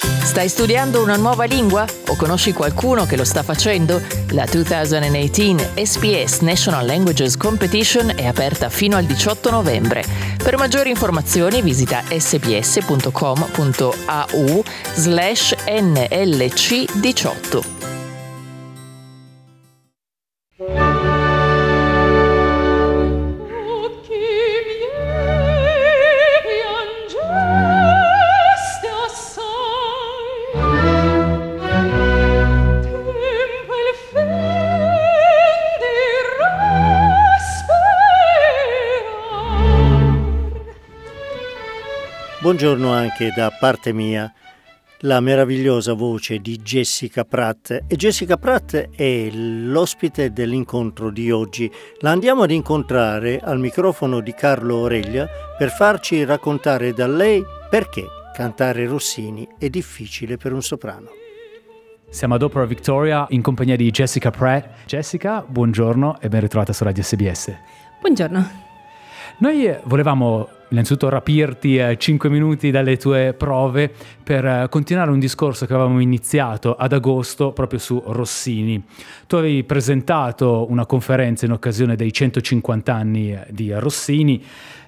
Stai studiando una nuova lingua o conosci qualcuno che lo sta facendo? La 2018 SPS National Languages Competition è aperta fino al 18 novembre. Per maggiori informazioni visita sbs.com.au/NLC18. Buongiorno anche da parte mia, la meravigliosa voce di Jessica Pratt. E Jessica Pratt è l'ospite dell'incontro di oggi. La andiamo ad incontrare al microfono di Carlo Aurelia per farci raccontare da lei perché cantare Rossini è difficile per un soprano. Siamo ad Opera Victoria in compagnia di Jessica Pratt. Jessica, buongiorno e ben ritrovata su Radio SBS. Buongiorno. Noi volevamo innanzitutto rapirti 5 minuti dalle tue prove per continuare un discorso che avevamo iniziato ad agosto proprio su Rossini. Tu avevi presentato una conferenza in occasione dei 150 anni di Rossini.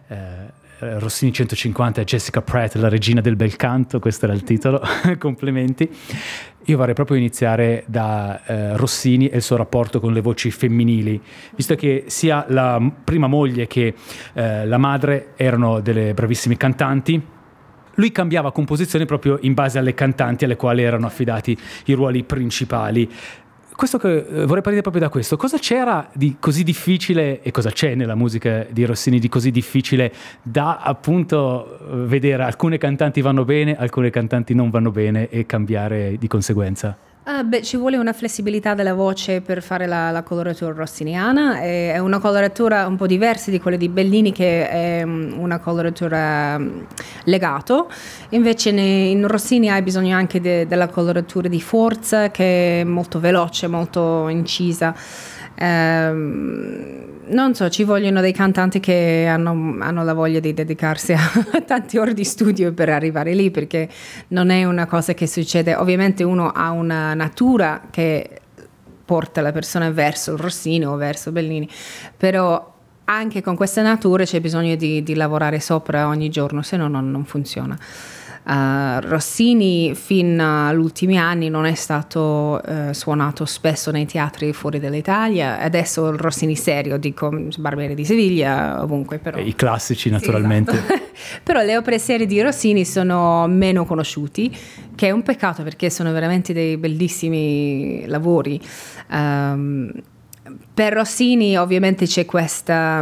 Rossini 150 e Jessica Pratt, la regina del bel canto, questo era il titolo, complimenti. Io vorrei proprio iniziare da Rossini e il suo rapporto con le voci femminili, visto che sia la prima moglie che la madre erano delle bravissime cantanti. Lui cambiava composizioni proprio in base alle cantanti alle quali erano affidati i ruoli principali. Questo che vorrei partire proprio da questo. Cosa c'era di così difficile e cosa c'è nella musica di Rossini di così difficile da appunto vedere alcune cantanti vanno bene, alcune cantanti non vanno bene e cambiare di conseguenza? Ci vuole una flessibilità della voce per fare la coloratura rossiniana, è una coloratura un po' diversa di quella di Bellini che è una coloratura legato, invece in Rossini hai bisogno anche della coloratura di forza che è molto veloce, molto incisa. Non so, ci vogliono dei cantanti che hanno la voglia di dedicarsi a tanti ore di studio per arrivare lì, perché non è una cosa che succede. Ovviamente uno ha una natura che porta la persona verso il Rossini o verso Bellini, però anche con questa natura c'è bisogno di lavorare sopra ogni giorno, se no non funziona. Rossini fin agli ultimi anni non è stato suonato spesso nei teatri fuori dall'Italia, adesso il Rossini serio, dico Barbiere di Siviglia, ovunque però. I classici naturalmente. Sì, esatto. Però le opere serie di Rossini sono meno conosciuti, che è un peccato perché sono veramente dei bellissimi lavori. Per Rossini ovviamente c'è questa...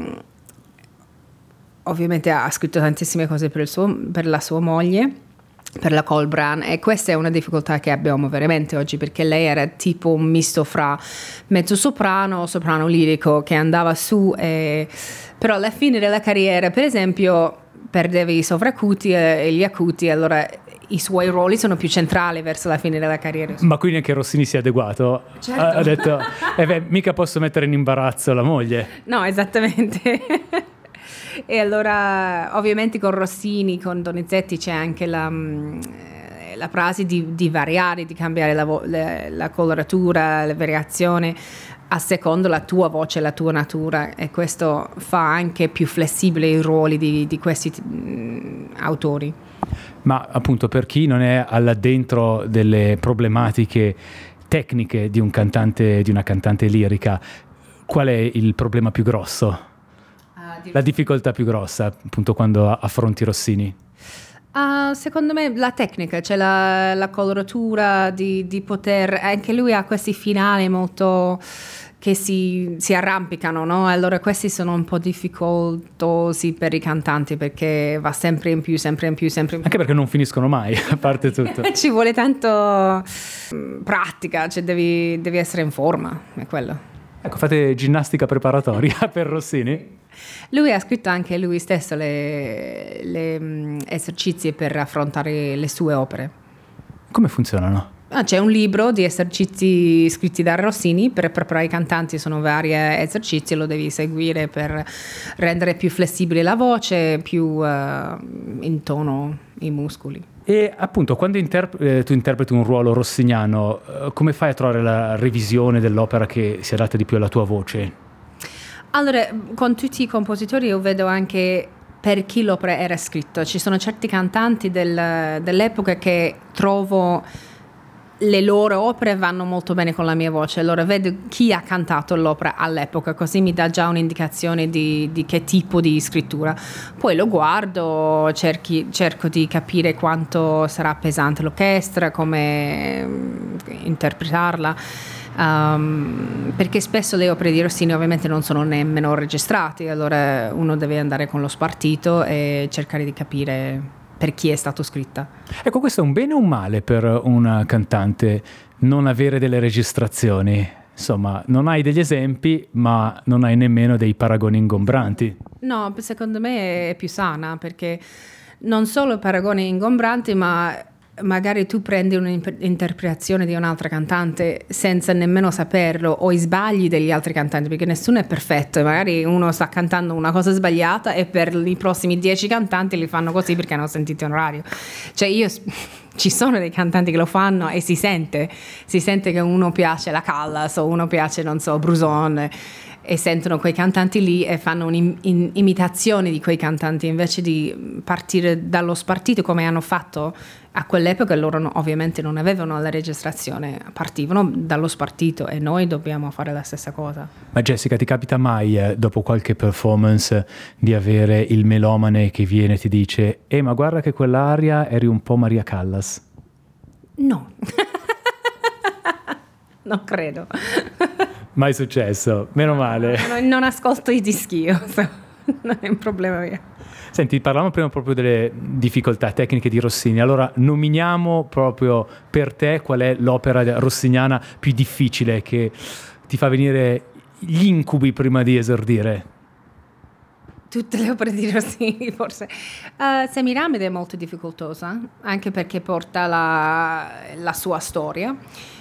Ovviamente ha scritto tantissime cose per la sua moglie, per la Colbrand, e questa è una difficoltà che abbiamo veramente oggi, perché lei era tipo un misto fra mezzo soprano, soprano lirico che andava su, però alla fine della carriera, per esempio, perdeva i sovracuti e gli acuti, allora i suoi ruoli sono più centrali verso la fine della carriera. Ma quindi anche Rossini si è adeguato? Certo. Ha detto, mica posso mettere in imbarazzo la moglie. No, esattamente. E allora ovviamente con Rossini, con Donizetti c'è anche la frase di variare, di cambiare la coloratura, la variazione a secondo la tua voce, la tua natura, e questo fa anche più flessibile i ruoli di questi autori. Ma appunto, per chi non è all'addentro delle problematiche tecniche di un cantante, di una cantante lirica, qual è il problema più grosso? La difficoltà più grossa, appunto, quando affronti Rossini? Secondo me la tecnica, cioè la coloratura di poter... Anche lui ha questi finali molto... che si arrampicano, no? Allora questi sono un po' difficoltosi per i cantanti, perché va sempre in più, sempre in più, sempre in più. Anche perché non finiscono mai, a parte tutto. Ci vuole tanto pratica, cioè devi essere in forma, è quello. Ecco, fate ginnastica preparatoria per Rossini? Lui ha scritto anche lui stesso le esercizi per affrontare le sue opere. Come funzionano? C'è un libro di esercizi scritti da Rossini per preparare i cantanti, sono vari esercizi, lo devi seguire per rendere più flessibile la voce, più in tono i muscoli. E appunto quando tu interpreti un ruolo rossiniano, come fai a trovare la revisione dell'opera che si adatta di più alla tua voce? Allora, con tutti i compositori io vedo anche per chi l'opera era scritto. Ci sono certi cantanti dell'epoca che trovo le loro opere vanno molto bene con la mia voce, allora vedo chi ha cantato l'opera all'epoca, così mi dà già un'indicazione di che tipo di scrittura. Poi lo guardo, cerco di capire quanto sarà pesante l'orchestra, come interpretarla, perché spesso le opere di Rossini ovviamente non sono nemmeno registrate, allora uno deve andare con lo spartito e cercare di capire per chi è stato scritta. Ecco, questo è un bene o un male per una cantante, non avere delle registrazioni? Insomma, non hai degli esempi, ma non hai nemmeno dei paragoni ingombranti. No, secondo me è più sana, perché non solo paragoni ingombranti, ma magari tu prendi un'interpretazione di un'altra cantante senza nemmeno saperlo, o i sbagli degli altri cantanti, perché nessuno è perfetto e magari uno sta cantando una cosa sbagliata e per i prossimi 10 cantanti li fanno così perché hanno sentito un orario. Cioè ci sono dei cantanti che lo fanno e si sente che uno piace la Callas o uno piace, non so, Bruson, e sentono quei cantanti lì e fanno un'imitazione di quei cantanti invece di partire dallo spartito come hanno fatto a quell'epoca. Loro ovviamente non avevano la registrazione, partivano dallo spartito e noi dobbiamo fare la stessa cosa. Ma Jessica, ti capita mai dopo qualche performance di avere il melomane che viene e ti dice ma guarda che quell'aria eri un po' Maria Callas? No. Non credo. Mai successo, meno male. Non ascolto i dischi io, non è un problema mio. Senti, parlavamo prima proprio delle difficoltà tecniche di Rossini, allora nominiamo proprio per te qual è l'opera rossiniana più difficile che ti fa venire gli incubi prima di esordire. Tutte le opere di Rossini forse. Semiramide è molto difficoltosa, anche perché porta la sua storia.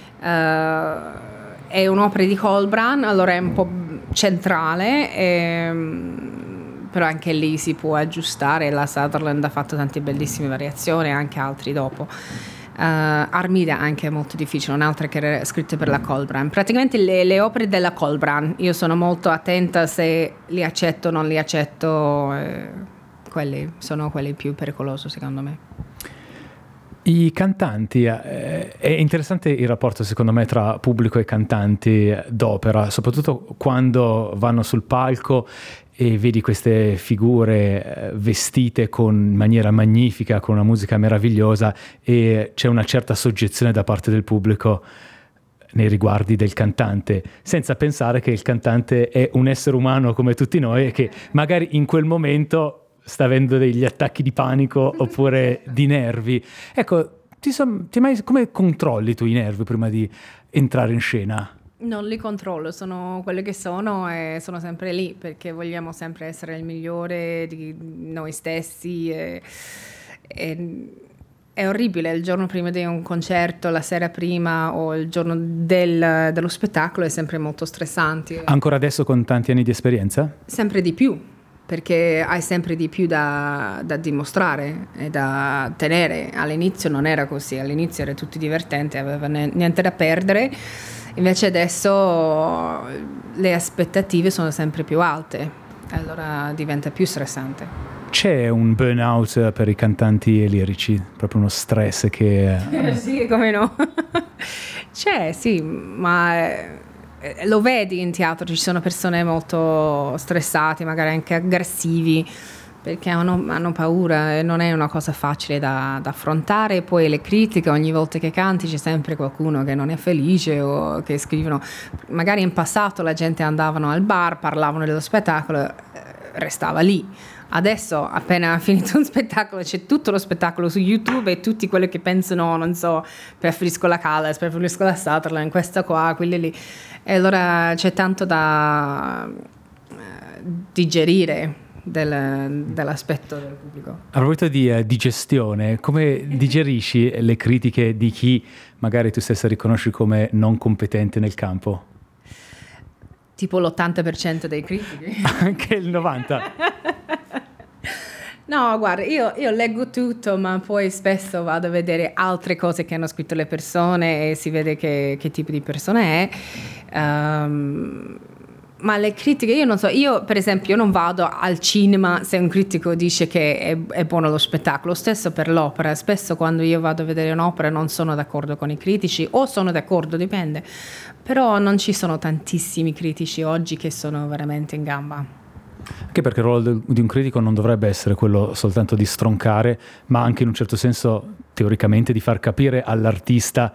È un'opera di Colbrand, allora è un po' centrale, però anche lì si può aggiustare. La Sutherland ha fatto tante bellissime variazioni, anche altri dopo. Armida anche è molto difficile, un'altra che era scritta per la Colbrand. Praticamente le opere della Colbrand, io sono molto attenta se li accetto o non li accetto, quelli sono quelli più pericolosi secondo me. I cantanti, è interessante il rapporto secondo me tra pubblico e cantanti d'opera, soprattutto quando vanno sul palco e vedi queste figure vestite in maniera magnifica, con una musica meravigliosa, e c'è una certa soggezione da parte del pubblico nei riguardi del cantante, senza pensare che il cantante è un essere umano come tutti noi e che magari in quel momento sta avendo degli attacchi di panico oppure di nervi. Ecco, come controlli tu i nervi prima di entrare in scena? Non li controllo, sono quelle che sono e sono sempre lì perché vogliamo sempre essere il migliore di noi stessi. È orribile il giorno prima di un concerto, la sera prima o il giorno dello spettacolo è sempre molto stressante. Ancora adesso con tanti anni di esperienza? Sempre di più, perché hai sempre di più da dimostrare e da tenere. All'inizio non era così, all'inizio era tutto divertente, aveva niente da perdere, invece adesso le aspettative sono sempre più alte, allora diventa più stressante. C'è un burnout per i cantanti lirici, proprio uno stress che... Sì, come no? C'è, sì, ma lo vedi in teatro, ci sono persone molto stressate, magari anche aggressivi, perché hanno paura e non è una cosa facile da affrontare. E poi le critiche, ogni volta che canti c'è sempre qualcuno che non è felice o che scrivono. Magari in passato la gente andavano al bar, parlavano dello spettacolo, restava lì. Adesso appena finito un spettacolo c'è tutto lo spettacolo su YouTube e tutti quelli che pensano, non so, preferisco la Callas, preferisco la Sutherland, questa qua, quelli lì, e allora c'è tanto da digerire dell'aspetto del pubblico. A proposito di gestione, come digerisci le critiche di chi magari tu stessa riconosci come non competente nel campo? Tipo l'80% dei critici? Anche il 90%? No, guarda, io leggo tutto, ma poi spesso vado a vedere altre cose che hanno scritto le persone e si vede che tipo di persona è. Ma le critiche, io non so, io per esempio non vado al cinema se un critico dice che è buono lo spettacolo, stesso per l'opera, spesso quando io vado a vedere un'opera non sono d'accordo con i critici o sono d'accordo, dipende, però non ci sono tantissimi critici oggi che sono veramente in gamba. Anche perché il ruolo di un critico non dovrebbe essere quello soltanto di stroncare, ma anche in un certo senso teoricamente di far capire all'artista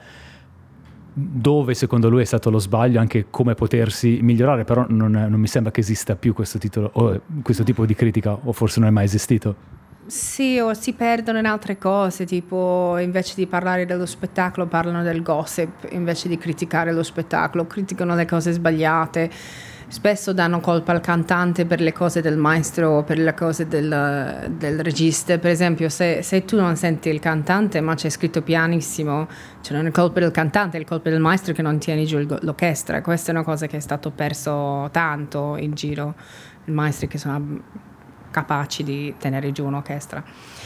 dove secondo lui è stato lo sbaglio, anche come potersi migliorare, però non mi sembra che esista più questo titolo o questo tipo di critica, o forse non è mai esistito. Sì, o si perdono in altre cose, tipo invece di parlare dello spettacolo parlano del gossip, invece di criticare lo spettacolo, criticano le cose sbagliate. Spesso danno colpa al cantante per le cose del maestro o per le cose del regista. Per esempio, se tu non senti il cantante ma c'è scritto pianissimo, cioè non è colpa del cantante, è colpa del maestro che non tieni giù l'orchestra. Questa è una cosa che è stato perso tanto in giro, i maestri che sono capaci di tenere giù un'orchestra.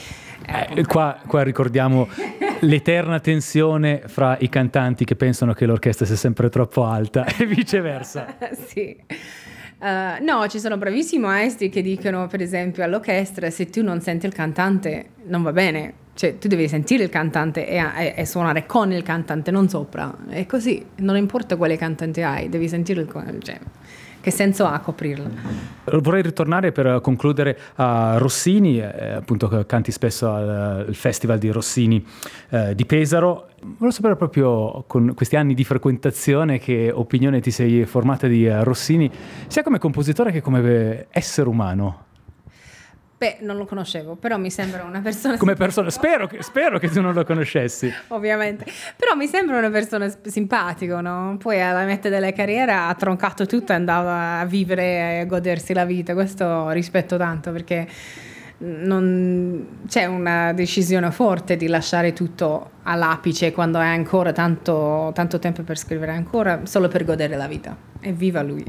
Qua ricordiamo l'eterna tensione fra i cantanti che pensano che l'orchestra sia sempre troppo alta e viceversa. Sì. No, ci sono bravissimi maestri che dicono, per esempio, all'orchestra, se tu non senti il cantante non va bene, cioè tu devi sentire il cantante e suonare con il cantante, non sopra. È così, non importa quale cantante hai, devi sentire cioè, che senso ha coprirlo? Vorrei ritornare per concludere a Rossini, appunto canti spesso al Festival di Rossini di Pesaro. Volevo sapere proprio con questi anni di frequentazione che opinione ti sei formata di Rossini, sia come compositore che come essere umano. Beh, non lo conoscevo, però mi sembra una persona... Come persona, spero che tu non lo conoscessi. Ovviamente, però mi sembra una persona simpatico, no? Poi alla metà della carriera ha troncato tutto e andava a vivere e a godersi la vita. Questo rispetto tanto, perché non c'è una decisione forte di lasciare tutto all'apice quando hai ancora tanto tempo per scrivere, ancora solo per godere la vita. E viva lui!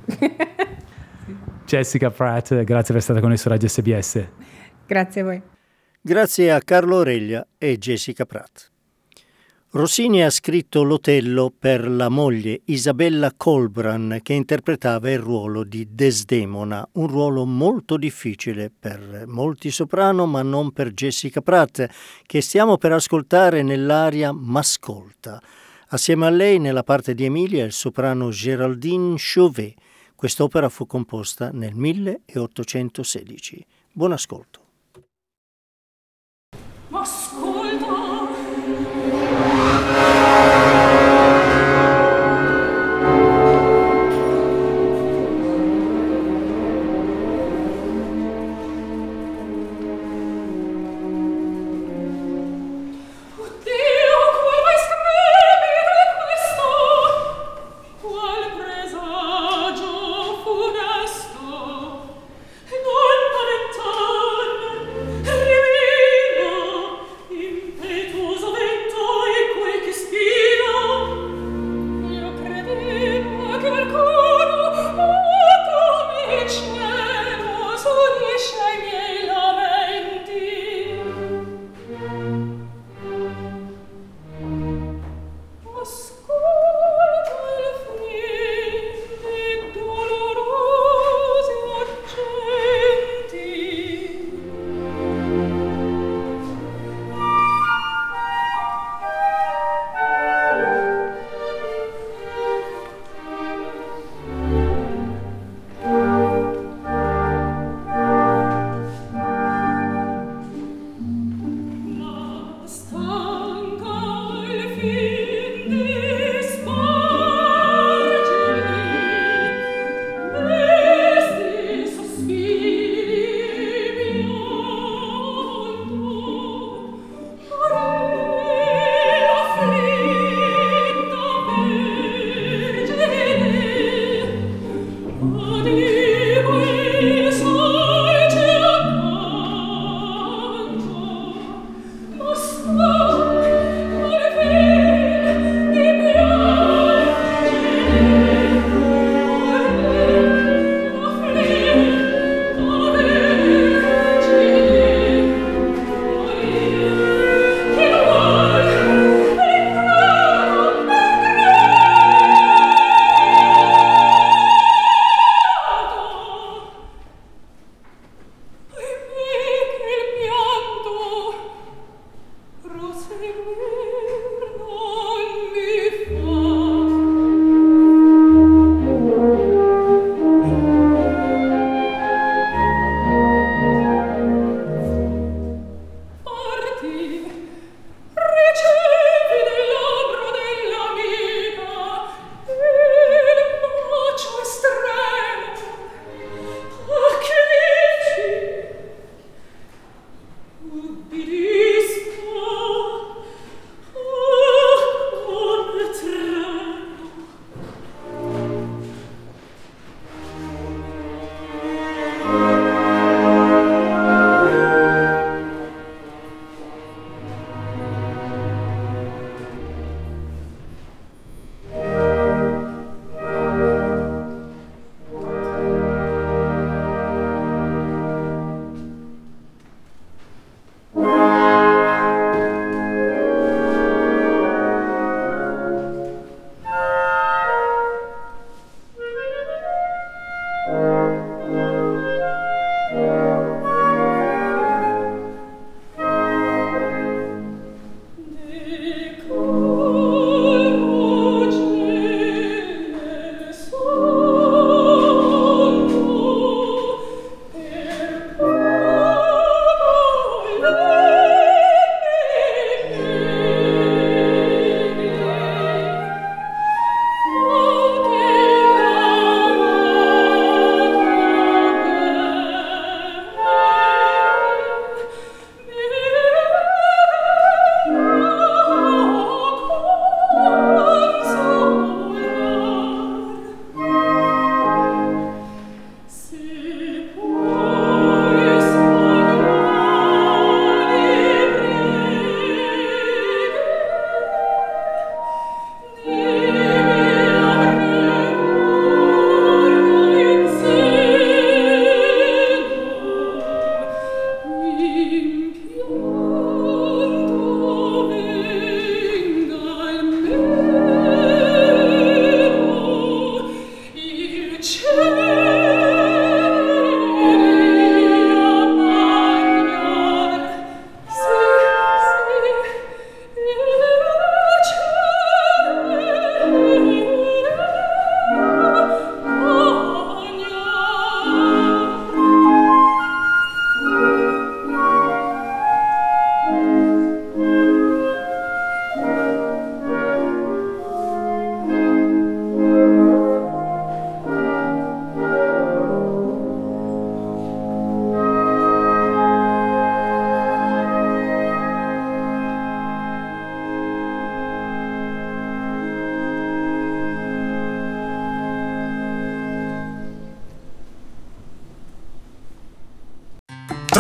Jessica Pratt, grazie per essere stata con noi su Radio SBS. Grazie a voi. Grazie a Carlo Aurelia e Jessica Pratt. Rossini ha scritto l'Otello per la moglie Isabella Colbran, che interpretava il ruolo di Desdemona, un ruolo molto difficile per molti soprano, ma non per Jessica Pratt, che stiamo per ascoltare nell'aria M'ascolta. Assieme a lei, nella parte di Emilia, il soprano Géraldine Chauvet. Quest'opera fu composta nel 1816. Buon ascolto. Non paventare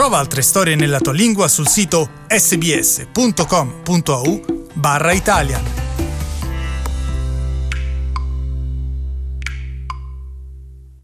Trova altre storie nella tua lingua sul sito sbs.com.au/Italian.